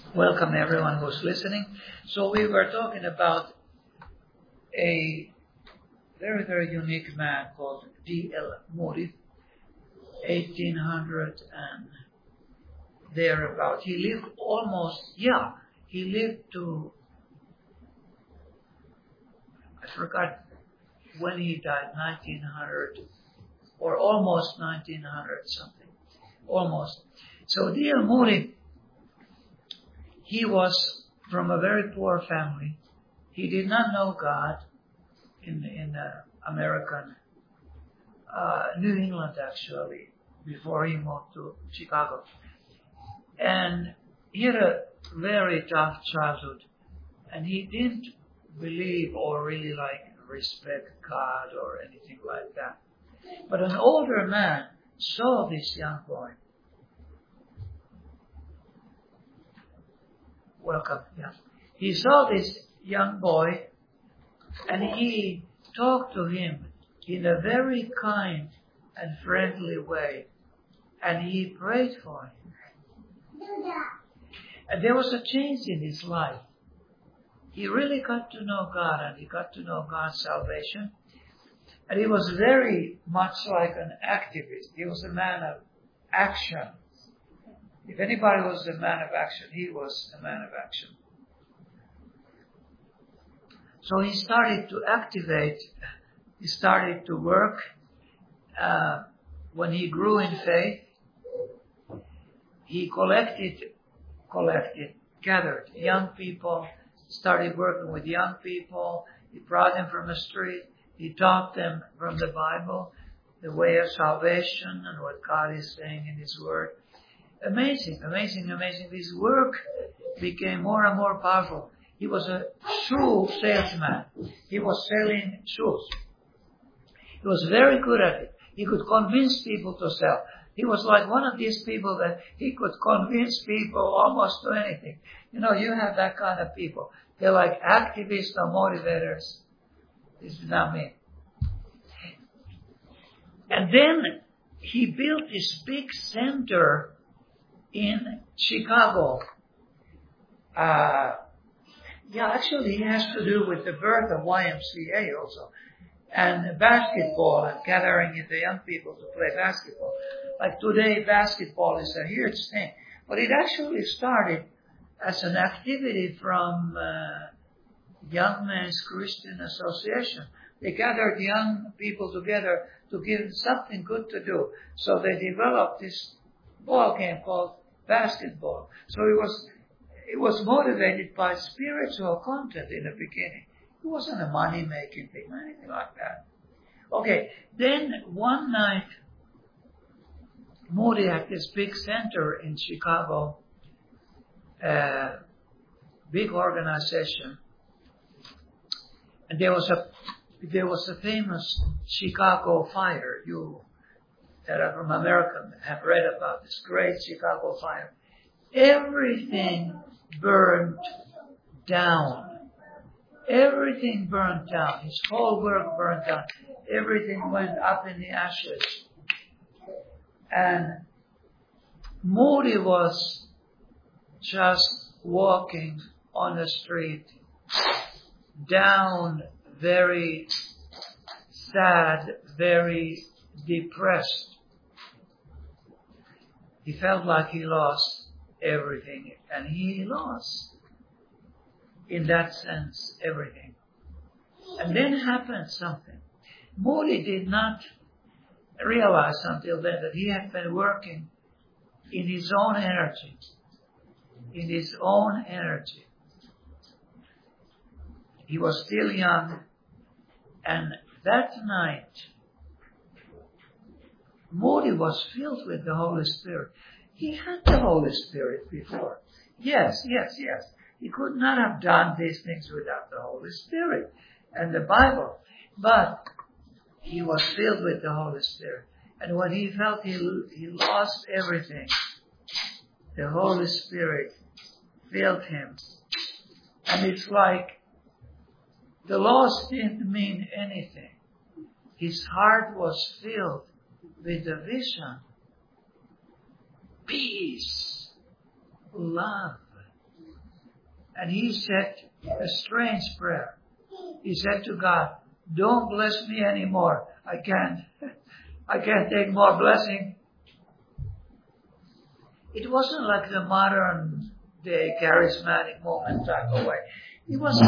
Welcome everyone who's listening. So we were talking about a very, very unique man called D.L. Moody, 1800 and thereabout. He lived to, I forgot when he died, 1900 or almost 1900 something. Almost. So D.L. Moody, he was from a very poor family. He did not know God in American, New England actually, before he moved to Chicago. And he had a very tough childhood. And he didn't believe or really respect God or anything like that. But an older man saw this young boy. Welcome. Yeah. He saw this young boy and he talked to him in a very kind and friendly way. And he prayed for him. And there was a change in his life. He really got to know God and he got to know God's salvation. And he was very much like an activist. He was a man of action. If anybody was a man of action, he was a man of action. So he started to activate, he started to work. When he grew in faith, he gathered young people, started working with young people. He brought them from the street. He taught them from the Bible, the way of salvation and what God is saying in His Word. Amazing. His work became more and more powerful. He was a shoe salesman. He was selling shoes. He was very good at it. He could convince people to sell. He was like one of these people that he could convince people almost to anything. You know, you have that kind of people. They're like activists or motivators. This is not me. And then he built this big center in Chicago. Actually it has to do with the birth of YMCA also. And basketball and gathering the young people to play basketball. Like today, basketball is a huge thing. But it actually started as an activity from Young Men's Christian Association. They gathered young people together to give them something good to do. So they developed this ball game called basketball. So it was motivated by spiritual content in the beginning. It wasn't a money-making thing or anything like that. Okay, then one night, Moody had this big center in Chicago, big organization. And there was a famous Chicago fire. You that are from America have read about this great Chicago fire. Everything burned down. Everything burned down. His whole work burned down. Everything went up in the ashes. And Moody was just walking on the street, down, very sad, very depressed. He felt like he lost everything, and he lost, in that sense, everything. And then happened something. Moody did not realize until then that he had been working in his own energy. He was still young, and that night, Moody was filled with the Holy Spirit. He had the Holy Spirit before. Yes. He could not have done these things without the Holy Spirit and the Bible. But he was filled with the Holy Spirit. And when he felt he lost everything, the Holy Spirit filled him. And it's like the loss didn't mean anything. His heart was filled with the vision, peace, love, And he said a strange prayer. He said to God, don't bless me anymore. I can't take more blessing. It wasn't like the modern day charismatic moment type of way. It was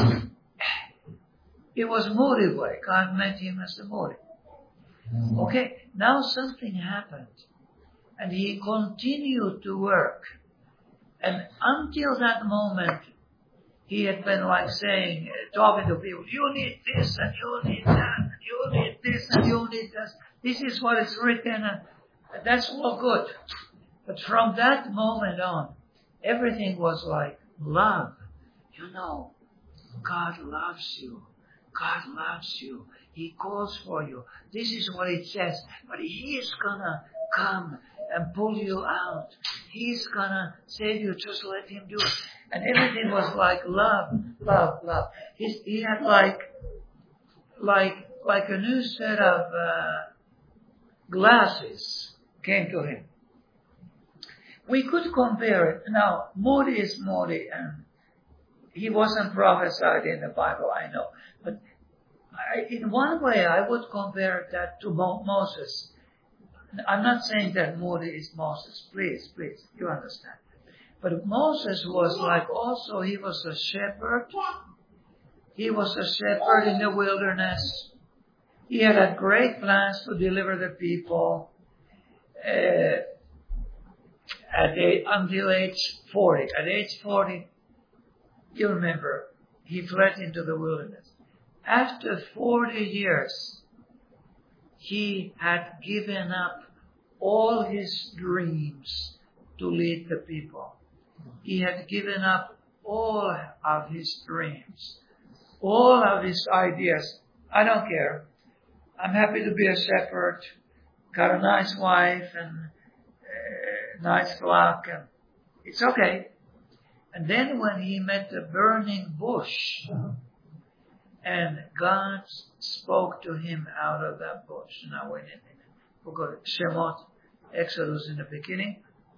Moody way. God met him as the Moody. Okay, now something happened. And he continued to work. And until that moment, he had been like saying, talking to people, you need this and you need that, and you need this and you need this. This is what is written, and that's all good. But from that moment on, everything was like love. You know, God loves you. God loves you. He calls for you. This is what it says. But He is gonna come and pull you out. He's gonna save you. Just let Him do it. And everything was like love, love, love. He had like a new set of glasses came to him. We could compare it. Now, Moody is Moody, and he wasn't prophesied in the Bible, I know. But in one way, I would compare that to Moses. I'm not saying that Moody is Moses. Please, you understand. But Moses was like also, he was a shepherd. He was a shepherd in the wilderness. He had great plans to deliver the people until age 40. At age 40, you remember, he fled into the wilderness. After 40 years, he had given up all his dreams to lead the people. He had given up all of his dreams, all of his ideas. I don't care. I'm happy to be a shepherd, got a nice wife and a nice flock, and it's okay. And then when he met the burning bush, and God spoke to him out of that bush. Now wait a minute. We'll go to Shemot, Exodus in the beginning.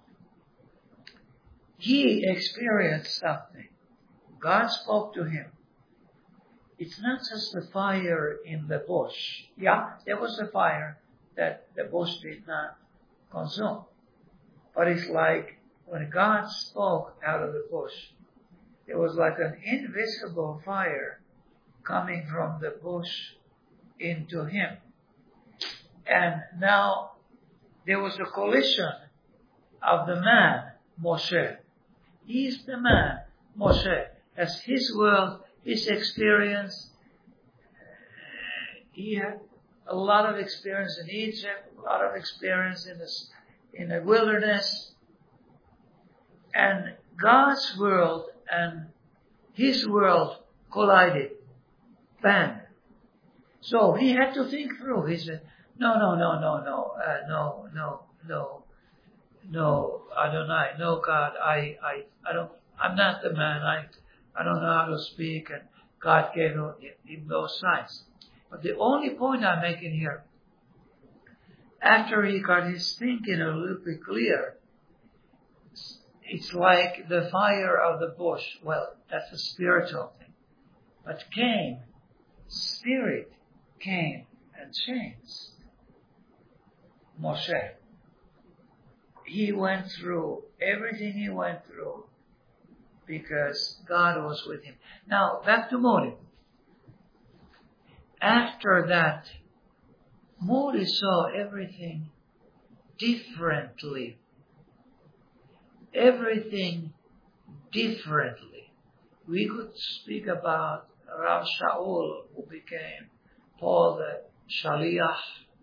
He experienced something. God spoke to him. It's not just the fire in the bush. Yeah, there was a fire that the bush did not consume. But it's like when God spoke out of the bush, it was like an invisible fire coming from the bush into him. And now there was a collision of the man, Moshe. He's the man, Moshe. As his world, his experience, he had a lot of experience in Egypt, a lot of experience in the wilderness. And God's world and his world collided. Bang. So he had to think through. He said, no, Adonai, no God, I'm not the man, I don't know how to speak, and God gave him those signs. But the only point I'm making here, after he got his thinking a little bit clear, it's like the fire of the bush. Well, that's a spiritual thing. But Spirit came and changed Moshe. He went through everything he went through because God was with him. Now, back to Moody. After that, Moody saw everything differently. Everything differently. We could speak about Rav Shaul, who became Paul the Shaliach.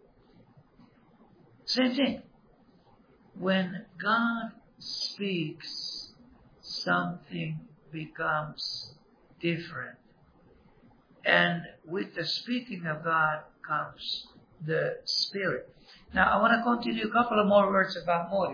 Same thing. When God speaks, something becomes different. And with the speaking of God comes the Spirit. Now, I want to continue a couple of more words about Moody.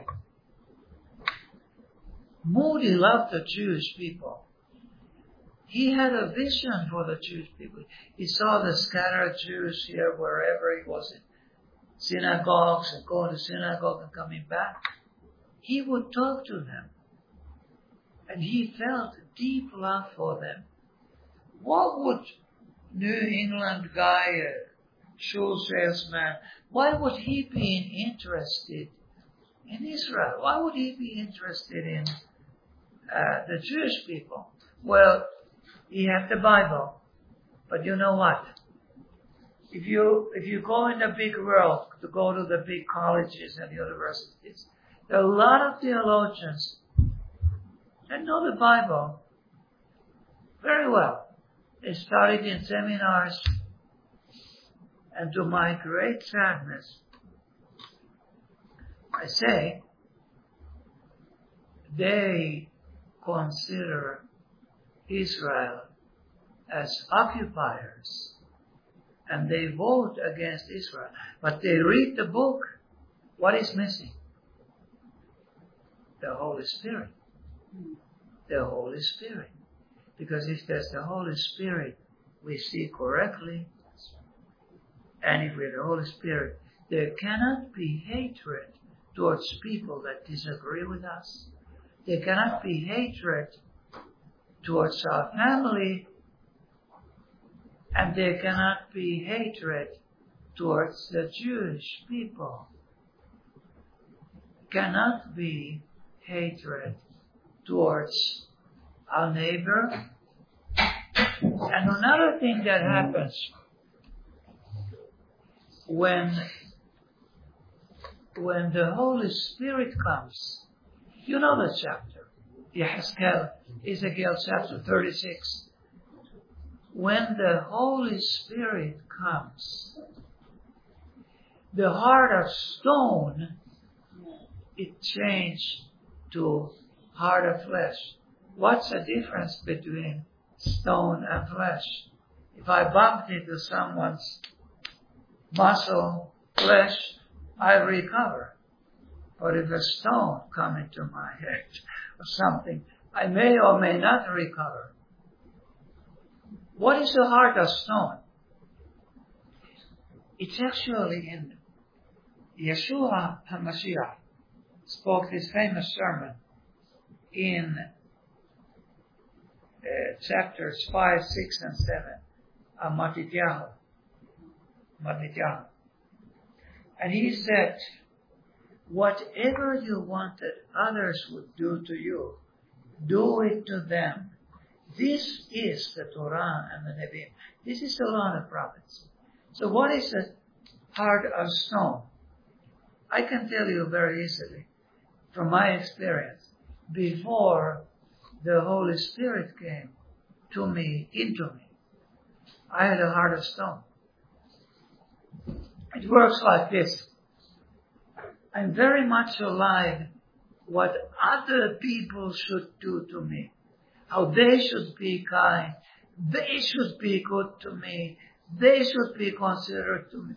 Moody loved the Jewish people. He had a vision for the Jewish people. He saw the scattered Jews here wherever he was in synagogues and going to synagogue and coming back. He would talk to them. And he felt deep love for them. What would New England guy, shoe salesman, why would he be interested in Israel? Why would he be interested in the Jewish people? Well, he had the Bible. But you know what? If you go in the big world, to go to the big colleges and universities, there are a lot of theologians that know the Bible very well. They studied in seminars, and to my great sadness, I say, they consider Israel as occupiers, and they vote against Israel. But they read the book. What is missing? The Holy Spirit. The Holy Spirit. Because if there's the Holy Spirit, we see correctly. And if we're the Holy Spirit, there cannot be hatred towards people that disagree with us. There cannot be hatred towards our family. And there cannot be hatred towards the Jewish people. Cannot be hatred towards our neighbor. And another thing that happens when the Holy Spirit comes, you know the chapter, Ezekiel chapter 36. When the Holy Spirit comes, the heart of stone, it changed to heart of flesh. What's the difference between stone and flesh? If I bumped into someone's muscle, flesh, I recover. But if a stone comes into my head or something, I may or may not recover. What is the heart of stone? It's actually in Yeshua HaMashiach spoke this famous sermon in chapters 5, 6, and 7 of Matityahu. And he said, whatever you wanted others would do to you, do it to them. This is the Torah and the Nevi'im. This is the law and the prophets. So what is the heart of stone? I can tell you very easily, from my experience, before the Holy Spirit came to me, into me, I had a heart of stone. It works like this. I'm very much alive what other people should do to me. How they should be kind. They should be good to me. They should be considerate to me.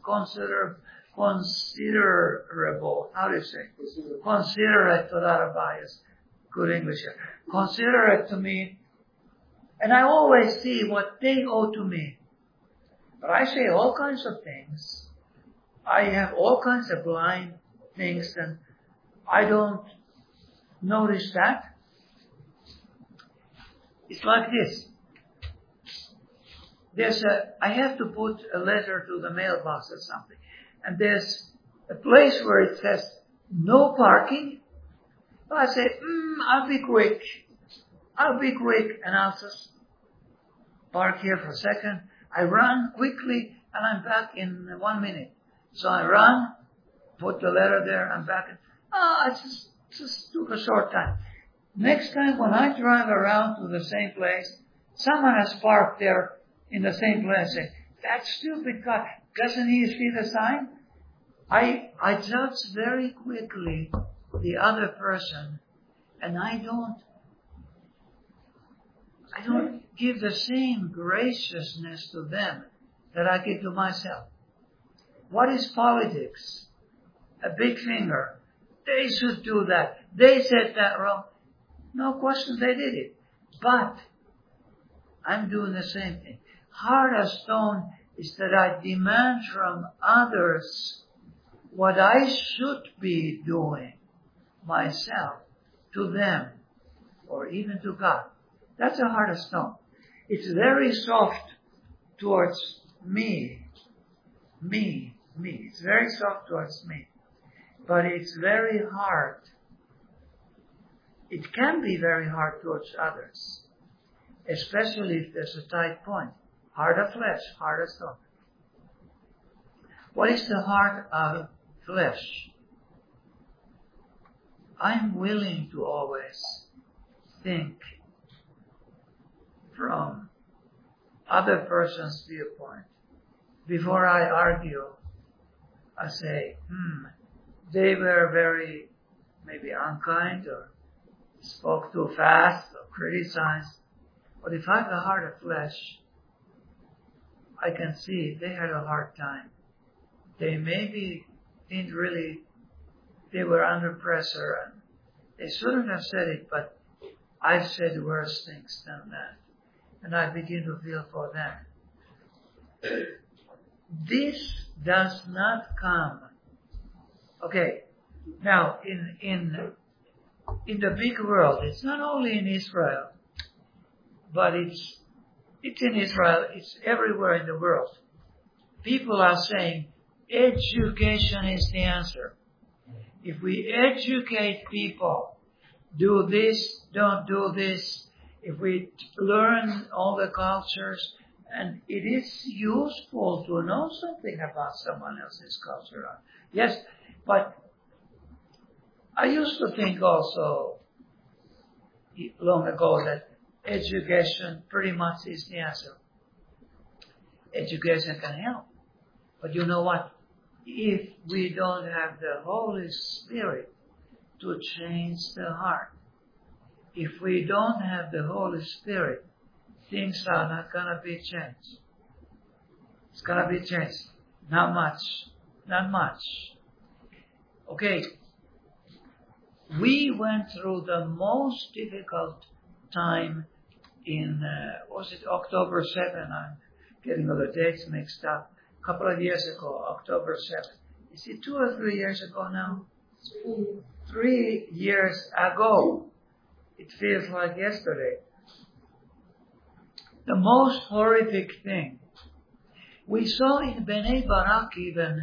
Considerable. How do you say? Considerate. Good English. Considerate to me. And I always see what they owe to me. But I say all kinds of things. I have all kinds of blind things, and I don't notice that. It's like this. I have to put a letter to the mailbox or something. And there's a place where it says, no parking. So I say, I'll be quick. And I'll just park here for a second. I run quickly, and I'm back in 1 minute. So I run, put the letter there, I'm back. I just took a short time. Next time when I drive around to the same place, someone has parked there in the same place. Say, that stupid car, doesn't he see the sign? I judge very quickly the other person, and I don't give the same graciousness to them that I give to myself. What is politics? A big finger. They should do that. They said that wrong. No question they did it. But I'm doing the same thing. Heart of stone is that I demand from others what I should be doing myself to them. or even to God. That's a heart of stone. It's very soft towards me. It's very soft towards me. But it's very hard. It can be very hard towards others. Especially if there's a tight point. Heart of flesh, heart of stone. What is the heart of flesh? I'm willing to always think from other person's viewpoint. Before I argue, I say, they were very maybe unkind or spoke too fast or criticized. But if I have a heart of flesh, I can see they had a hard time. They maybe didn't really, they were under pressure and they shouldn't have said it, but I've said worse things than that. And I begin to feel for them. This does not come. Okay, now in the big world, it's not only in Israel, but it's in Israel, it's everywhere in the world. People are saying, education is the answer. If we educate people, do this, don't do this, if we learn all the cultures, and it is useful to know something about someone else's culture. Yes, but I used to think also long ago that education pretty much is the answer. Education can help. But you know what? If we don't have the Holy Spirit to change the heart, if we don't have the Holy Spirit, things are not going to be changed. It's going to be changed. Not much. Not much. Okay. We went through the most difficult time in, was it October 7? I'm getting all the dates mixed up. A couple of years ago, October 7. Is it 2 or 3 years ago now? 3 years ago. It feels like yesterday. The most horrific thing. We saw in Bnei Barak even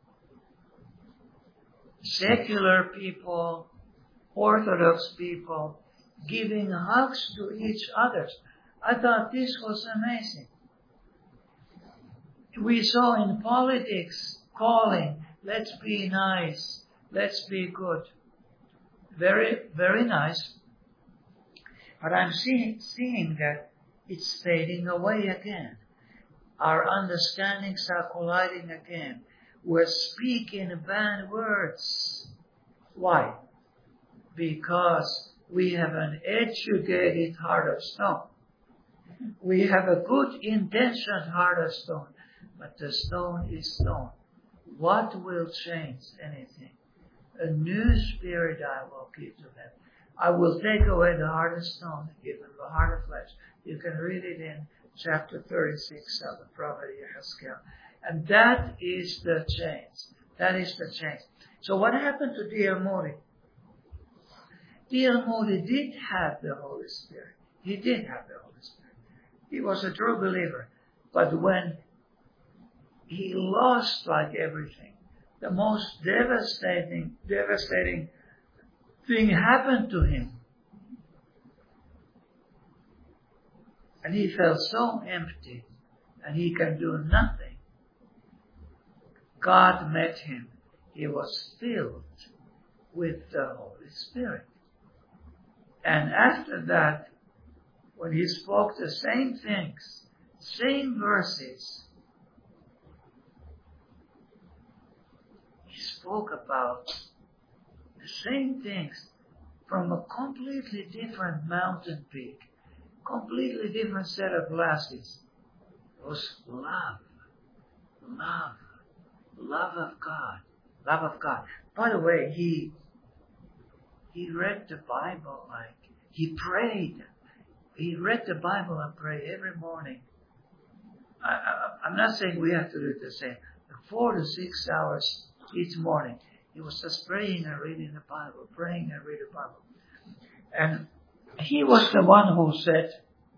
secular people, Orthodox people, giving hugs to each other. I thought this was amazing. We saw in politics calling, let's be nice, let's be good. Very, very nice. But I'm seeing that it's fading away again. Our understandings are colliding again. We're speaking bad words. Why? Because we have an educated heart of stone. We have a good intentioned heart of stone, but the stone is stone. What will change anything? A new spirit I will give to them. I will take away the heart of stone and give them the heart of flesh. You can read it in chapter 36 of the prophet Yehezkel. And that is the change. That is the change. So what happened to D.L. Moody? D.L. Moody did have the Holy Spirit. He did have the Holy Spirit. He was a true believer. But when he lost like everything, the most devastating thing happened to him. And he felt so empty and he can do nothing. God met him. He was filled with the Holy Spirit. And after that, when he spoke the same things, same verses, he spoke about the same things from a completely different mountain peak, completely different set of glasses. It was love of God, love of God. By the way, he read the Bible like he prayed. He read the Bible and prayed every morning. I'm not saying we have to do the same. 4 to 6 hours each morning. He was just praying and reading the Bible, praying and reading the Bible. And he was the one who said,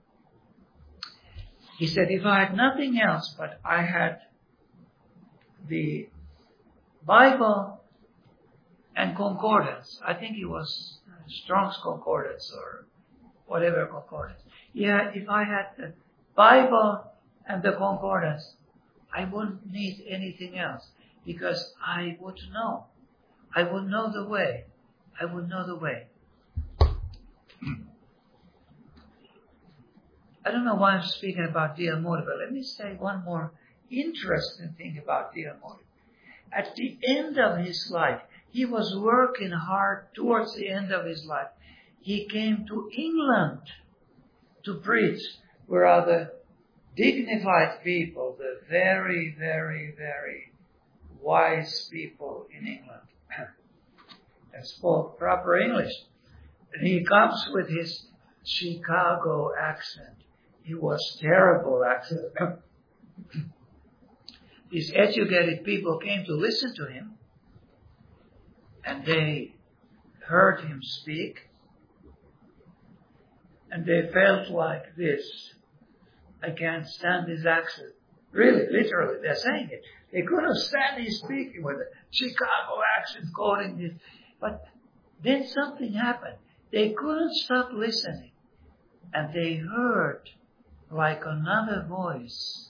if I had nothing else, but I had the Bible and concordance. I think it was Strong's Concordance or whatever concordance. Yeah, if I had the Bible and the concordance, I wouldn't need anything else because I would know. I would know the way. I would know the way. I don't know why I'm speaking about D.L. Moody, but let me say one more interesting thing about D.L. Moody. At the end of his life, he was working hard towards the end of his life. He came to England to preach, where other dignified people, the very, very, very wise people in England, and spoke proper English. And he comes with his Chicago accent. It was terrible accent. These educated people came to listen to him, and they heard him speak, and they felt like this. I can't stand his accent. Really, literally, they're saying it. They couldn't stand his speaking with a Chicago accent, quoting this. But then something happened. They couldn't stop listening, and they heard like another voice.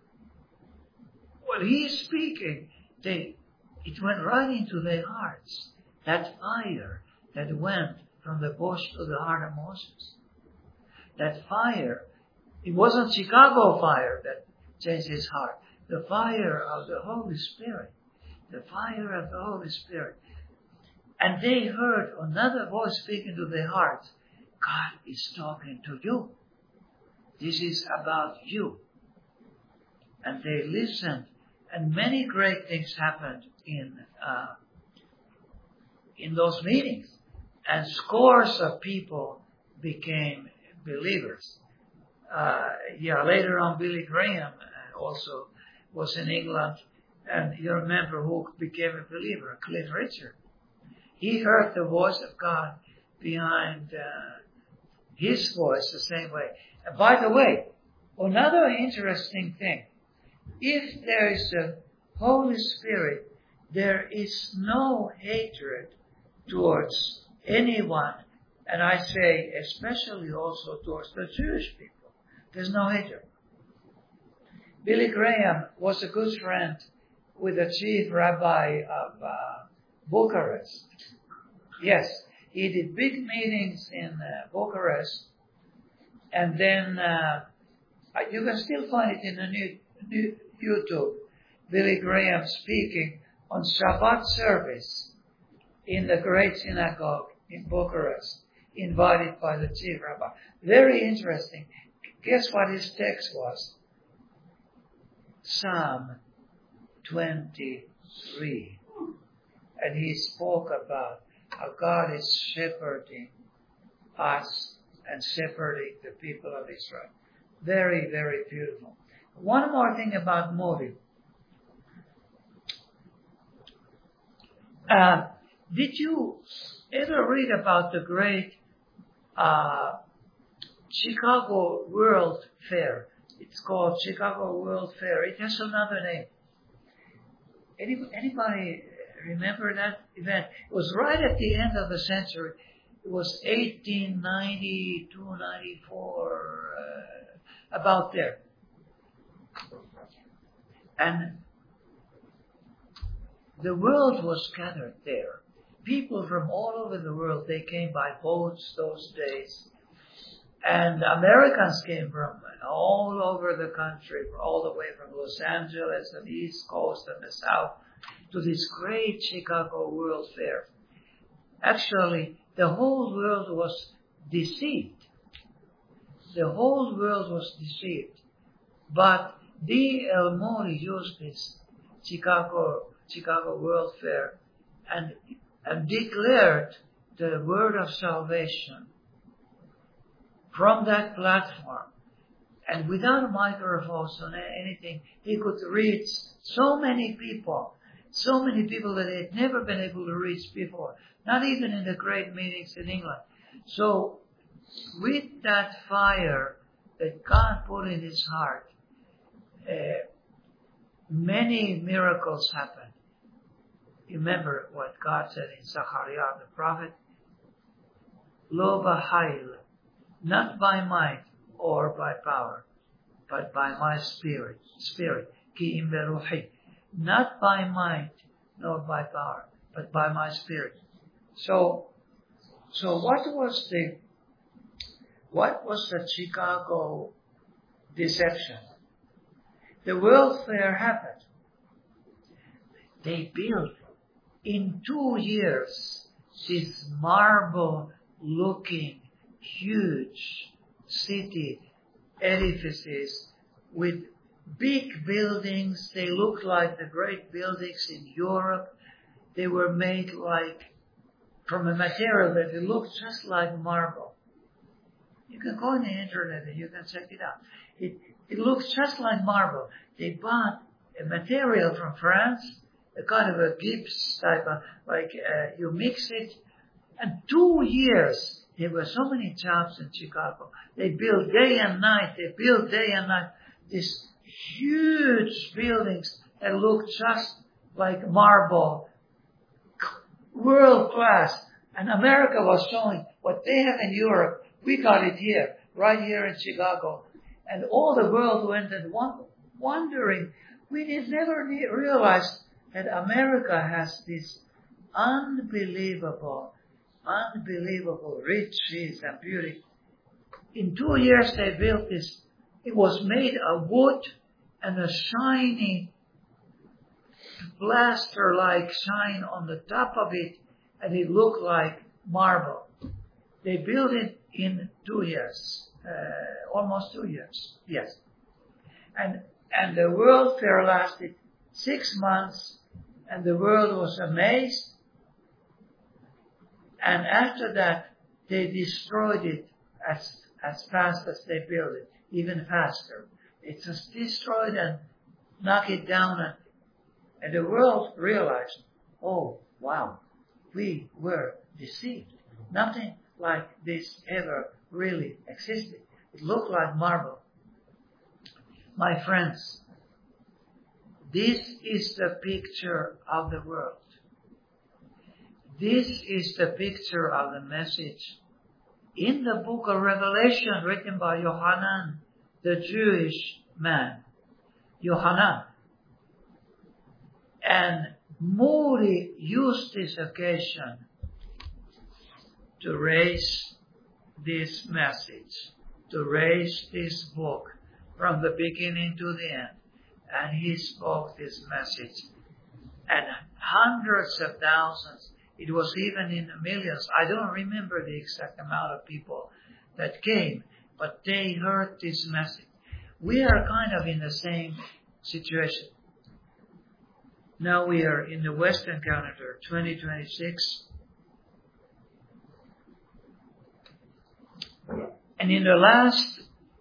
While he's speaking, it went right into their hearts. That fire that went from the bush to the heart of Moses. That fire, it wasn't Chicago fire that changed his heart. The fire of the Holy Spirit. The fire of the Holy Spirit. And they heard another voice speaking to their hearts. God is talking to you. This is about you. And they listened. And many great things happened in those meetings. And scores of people became believers. Later on, Billy Graham also was in England. And you remember who became a believer? Cliff Richard. He heard the voice of God behind his voice the same way. And by the way, another interesting thing. If there is a Holy Spirit, there is no hatred towards anyone. And I say especially also towards the Jewish people. There's no hatred. Billy Graham was a good friend with the chief rabbi of Bucharest. Yes, he did big meetings in Bucharest. And then you can still find it in the new YouTube. Billy Graham speaking on Shabbat service in the great synagogue in Bucharest, invited by the chief rabbi. Very interesting. Guess what his text was? Psalm 23. And he spoke about how God is shepherding us and shepherding the people of Israel. Very, very beautiful. One more thing about Moody. Did you ever read about the great Chicago World Fair? It's called Chicago World Fair. It has another name. Anybody remember that event? It was right at the end of the century. It was 1892, 94, about there. And the world was gathered there. People from all over the world, they came by boats those days. And Americans came from all over the country, all the way from Los Angeles and the East Coast and the South to this great Chicago World Fair. Actually, the whole world was deceived. The whole world was deceived. But D.L. Moody used this Chicago World Fair and declared the word of salvation from that platform. And without microphones or anything, he could reach so many people that he had never been able to reach before, not even in the great meetings in England. So with that fire that God put in his heart, many miracles happened. Remember what God said in Zechariah the prophet, Lo b'hayil, not by might or by power, but by my spirit, ki im beruhi, not by might nor by power, but by my spirit. So what was the Chicago deception? The World Fair happened. They built in 2 years this marble-looking, huge city edifices with big buildings. They looked like the great buildings in Europe. They were made from a material that it looked just like marble. You can go on the internet and you can check it out. It looks just like marble. They bought a material from France, a kind of a gips type of, you mix it. And 2 years, there were so many jobs in Chicago. They built day and night. These huge buildings that looked just like marble. World class. And America was showing what they have in Europe. We got it here, right here in Chicago. And all the world went and wondering. We never realized that America has this unbelievable riches and beauty. In 2 years they built this. It was made of wood and a shiny plaster-like shine on the top of it, and it looked like marble. They built it in 2 years, almost 2 years, yes. And the World Fair lasted 6 months, and the world was amazed. And after that, they destroyed it as fast as they built it, even faster. It just destroyed and knocked it down, and the world realized, oh, wow, we were deceived. Nothing like this ever really existed. It looked like marble. My friends, this is the picture of the world. This is the picture of the message in the book of Revelation written by Yohanan, the Jewish man. Yohanan. And Moody used this occasion to raise this message, to raise this book from the beginning to the end. And he spoke this message. And hundreds of thousands, it was even in the millions. I don't remember the exact amount of people that came, but they heard this message. We are kind of in the same situation. Now we are in the Western calendar, 2026. And in the last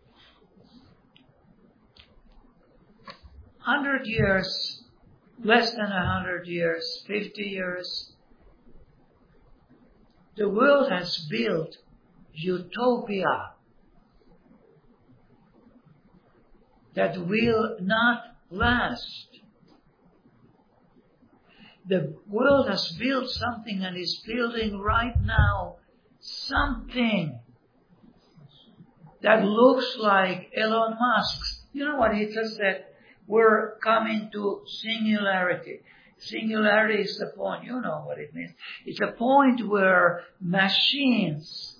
100 years, less than 100 years, 50 years, the world has built utopia that will not last. The world has built something and is building right now something that looks like Elon Musk's. You know what he just said? We're coming to singularity. Singularity is the point. You know what it means. It's a point where machines,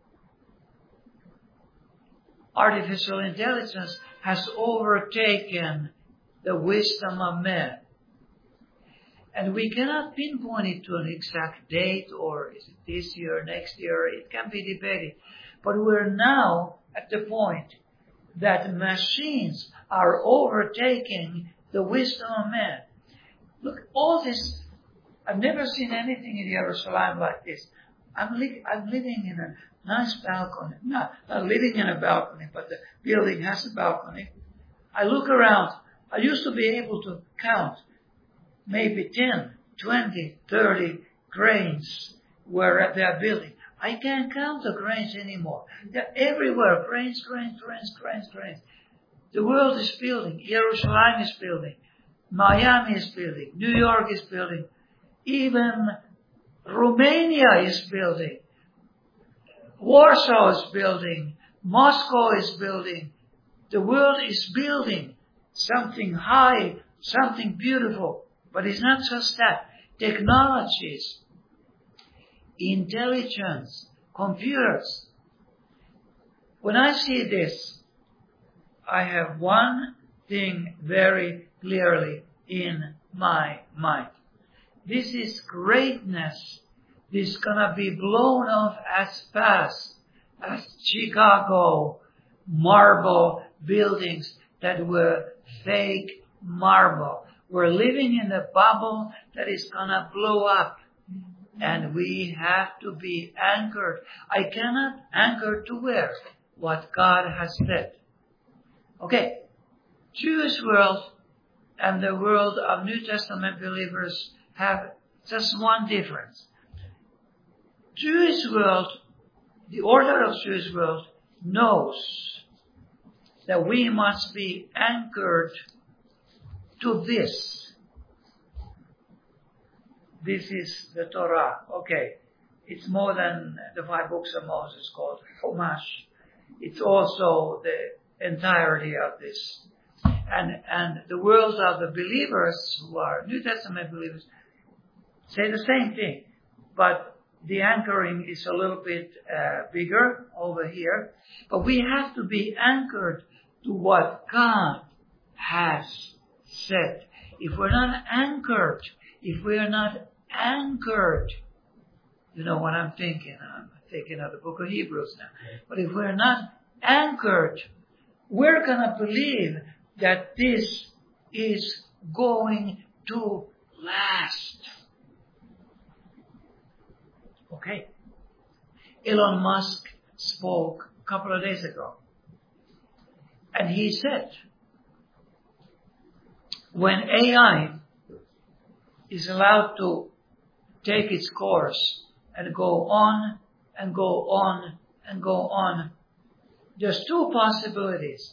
artificial intelligence, has overtaken the wisdom of man. And we cannot pinpoint it to an exact date, or is it this year, next year? It can be debated. But we're now at the point that machines are overtaking the wisdom of man. Look, all this, I've never seen anything in Jerusalem like this. I'm living in a nice balcony. Not living in a balcony, but the building has a balcony. I look around. I used to be able to count maybe 10, 20, 30 cranes where they are building. I can't count the cranes anymore. They're everywhere. Cranes. The world is building. Jerusalem is building. Miami is building. New York is building. Even Romania is building. Warsaw is building. Moscow is building. The world is building something high, something beautiful. But it's not just that. Technologies, intelligence, computers. When I see this, I have one thing very clearly in my mind. This is greatness. This is gonna be blown off as fast as Chicago marble buildings that were fake marble. We're living in a bubble that is gonna blow up. And we have to be anchored. I cannot anchor to where? What God has said. Okay. Jewish world and the world of New Testament believers have just one difference. Jewish world, the Orthodox Jewish world, knows that we must be anchored to this. This is the Torah. Okay. It's more than the 5 books of Moses called Chumash. It's also the entirety of this. And the world of the believers who are New Testament believers say the same thing. But the anchoring is a little bit bigger over here. But we have to be anchored to what God has said. If we're not anchored, you know what I'm thinking? I'm thinking of the book of Hebrews now. But if we're not anchored, we're going to believe that this is going to last. Okay. Elon Musk spoke a couple of days ago. And he said, when AI is allowed to take its course and go on and go on and go on, there's 2 possibilities.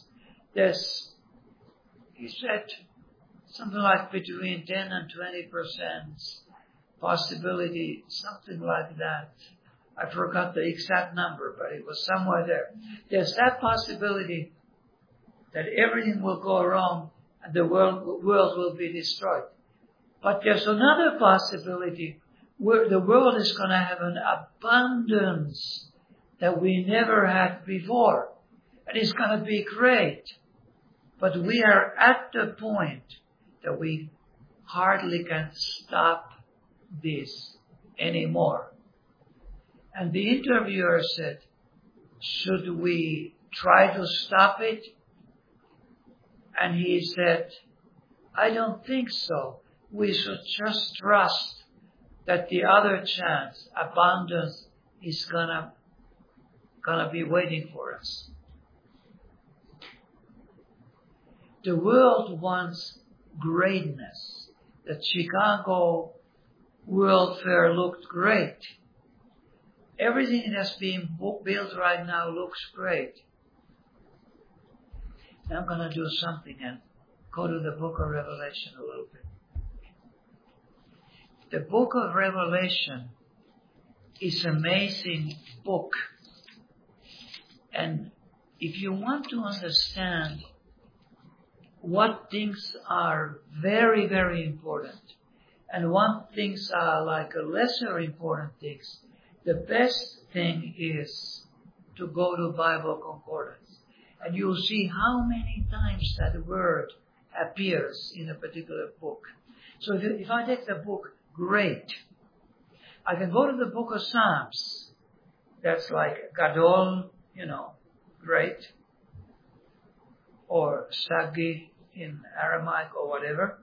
He said, something like between 10 and 20% possibility, something like that. I forgot the exact number, but it was somewhere there. There's that possibility that everything will go wrong and the world will be destroyed. But there's another possibility where the world is going to have an abundance that we never had before. And it's going to be great. But we are at the point that we hardly can stop this anymore. And the interviewer said, should we try to stop it? And he said, I don't think so. We should just trust that the other chance, abundance, is gonna be waiting for us. The world wants greatness. The Chicago World Fair looked great. Everything that's being built right now looks great. Now I'm going to do something and go to the book of Revelation a little bit. The book of Revelation is an amazing book. And if you want to understand what things are very, very important and what things are like a lesser important things, the best thing is to go to Bible Concordance. And you'll see how many times that word appears in a particular book. So if I take the book, great. I can go to the book of Psalms. That's like Gadol, great. Or Sagi in Aramaic or whatever.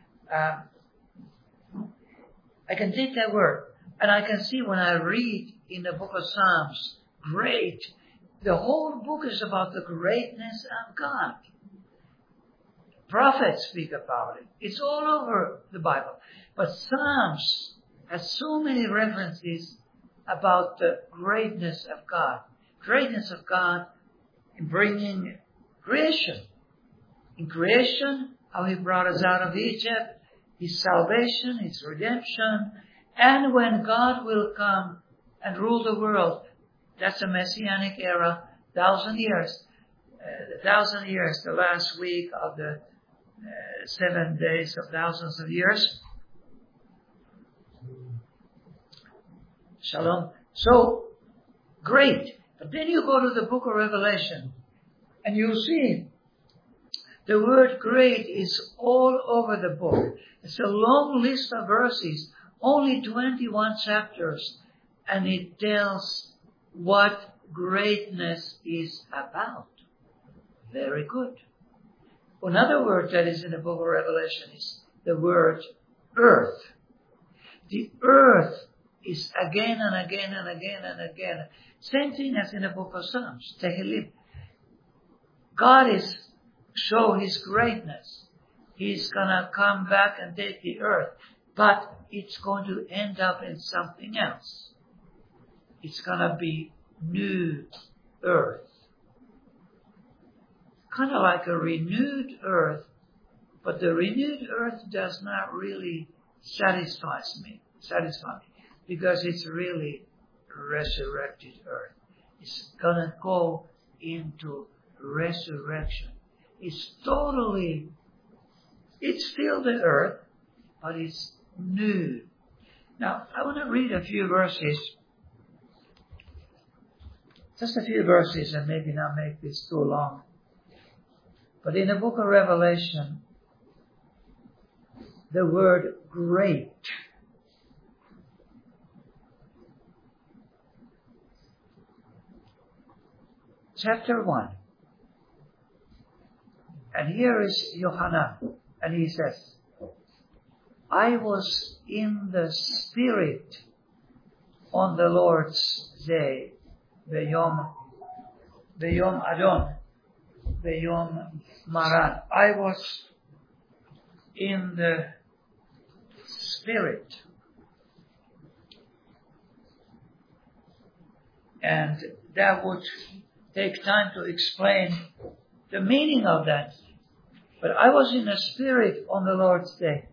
I can take that word and I can see when I read in the book of Psalms, great. The whole book is about the greatness of God. Prophets speak about it. It's all over the Bible. But Psalms has so many references about the greatness of God. Greatness of God in bringing creation. In creation, how He brought us out of Egypt, His salvation, His redemption, and when God will come and rule the world. That's a Messianic era, 1,000 years. The 1,000 years, the last week of the 7 days of thousands of years. Shalom. So, great. But then you go to the book of Revelation, and you see the word great is all over the book. It's a long list of verses, only 21 chapters, and it tells what greatness is about. Very good. Another word that is in the book of Revelation is the word earth. The earth is again and again and again and again. Same thing as in the book of Psalms, Tehillim. God is show His greatness. He's gonna come back and take the earth, but it's going to end up in something else. It's gonna be new earth. Kind of like a renewed earth, but the renewed earth does not really satisfy me, because it's really resurrected earth. It's gonna go into resurrection. It's still the earth, but it's new. Now, I want to read a few verses. Just a few verses, and maybe not make this too long. But in the book of Revelation, the word great chapter 1. And here is Yohanan, and he says, I was in the Spirit on the Lord's day, B'yom Adon, B'yom Maran. I was in the Spirit. And that would take time to explain the meaning of that. But I was in the Spirit on the Lord's day.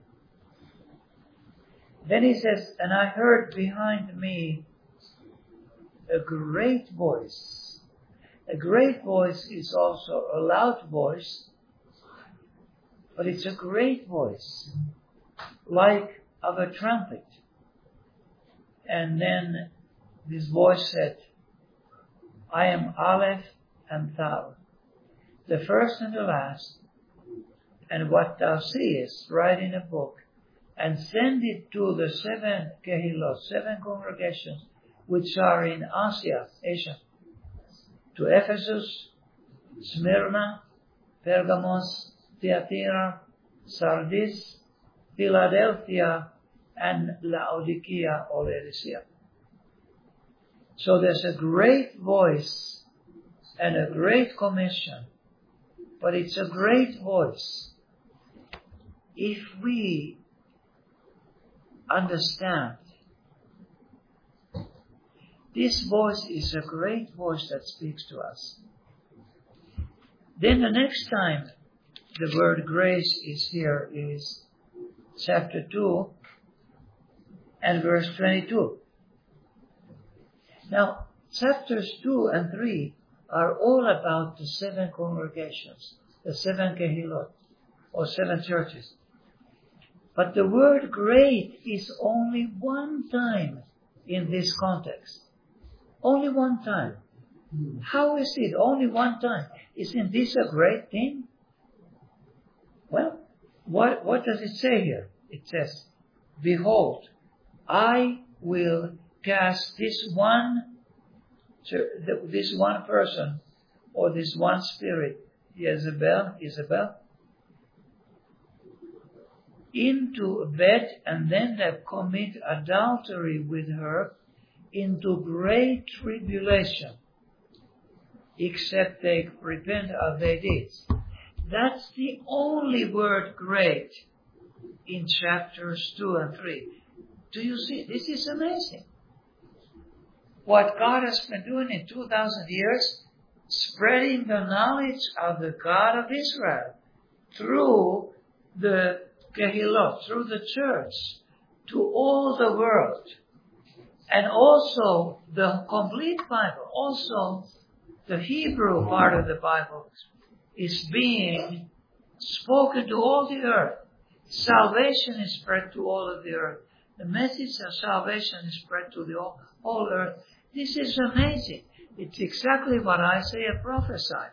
Then he says, and I heard behind me a great voice. A great voice is also a loud voice, but it's a great voice, like of a trumpet. And then this voice said, I am Aleph and Tau, the first and the last, and what thou seest, write in a book, and send it to the 7 Kehilot, 7 congregations, which are in Asia, to Ephesus, Smyrna, Pergamos, Thyatira, Sardis, Philadelphia, and Laodicea or Laodicea. So there's a great voice and a great commission, but it's a great voice if we understand. This voice is a great voice that speaks to us. Then the next time the word grace is here is chapter 2 and verse 22. Now, chapters 2 and 3 are all about the 7 congregations, the 7 Kehilot, or 7 churches. But the word great is only one time in this context. Only one time. How is it only one time? Isn't this a great thing? Well, what does it say here? It says, behold, I will cast this one person, or this one spirit, Isabel, into a bed, and then they commit adultery with her, into great tribulation, except they repent of their deeds. That's the only word great in chapters 2 and 3. Do you see? This is amazing. what God has been doing in 2,000 years, spreading the knowledge of the God of Israel through the Kehilot, through the church, to all the world. And also the complete Bible, also the Hebrew part of the Bible is being spoken to all the earth. Salvation is spread to all of the earth. The message of salvation is spread to the whole earth. This is amazing. It's exactly what Isaiah prophesied.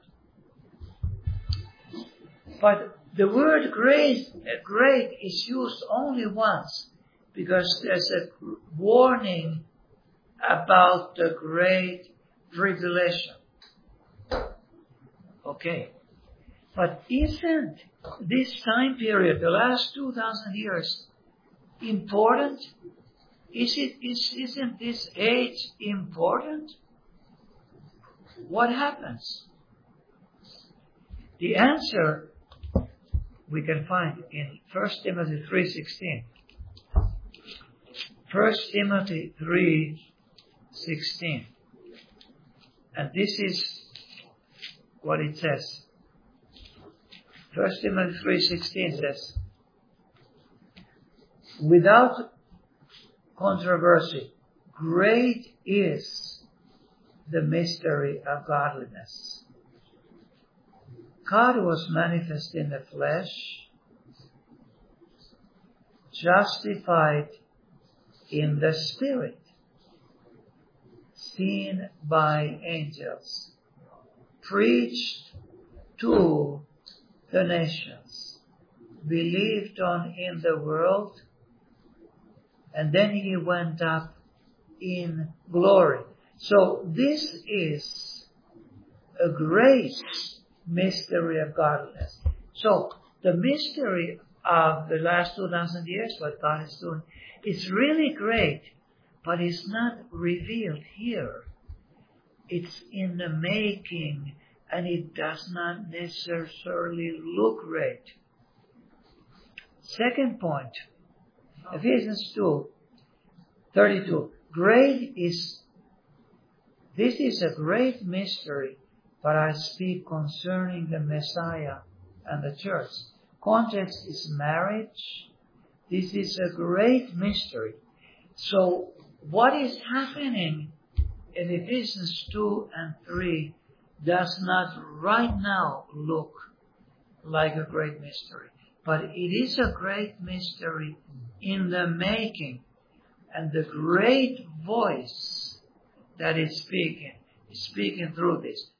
But the word great is used only once because there's a warning about the great tribulation. Okay. But isn't this time period, the last 2,000 years, important? Isn't this age important? What happens? The answer we can find in 1 Timothy 3:16. 1 Timothy 3:16. And this is what it says. 1 Timothy 3:16 says, without controversy, great is the mystery of godliness. God was manifest in the flesh, justified in the spirit, seen by angels, preached to the nations, believed on in the world, and then he went up in glory. So this is a great mystery of godliness. So the mystery of the last 2,000 years, what God is doing, it's really great, but it's not revealed here. It's in the making, and it does not necessarily look great. Second point, Ephesians 2:32. This is a great mystery, but I speak concerning the Messiah and the church. Context is marriage. This is a great mystery. So what is happening in Ephesians 2 and 3 does not right now look like a great mystery. But it is a great mystery in the making. And the great voice that is speaking through this.